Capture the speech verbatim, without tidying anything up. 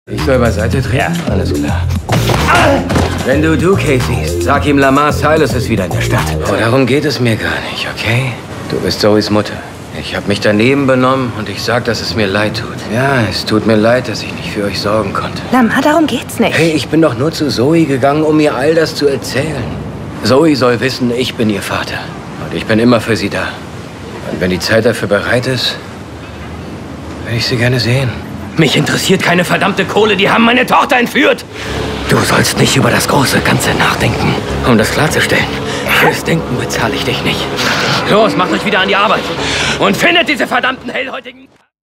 Ich soll beiseite treten? Ja, alles klar. Wenn du Duque siehst, sag ihm, Lamar Silas ist wieder in der Stadt. Oh, darum geht es mir gar nicht, okay? Du bist Zoes Mutter. Ich habe mich daneben benommen und ich sag, dass es mir leid tut. Ja, es tut mir leid, dass ich nicht für euch sorgen konnte. Lamar, darum geht's nicht. Hey, ich bin doch nur zu Zoe gegangen, um ihr all das zu erzählen. Zoe soll wissen, ich bin ihr Vater. Und ich bin immer für sie da. Und wenn die Zeit dafür bereit ist, will ich sie gerne sehen. Mich interessiert keine verdammte Kohle, die haben meine Tochter entführt. Du sollst nicht über das große Ganze nachdenken. Um das klarzustellen, fürs Denken bezahle ich dich nicht. Los, macht euch wieder an die Arbeit und findet diese verdammten hellhäutigen...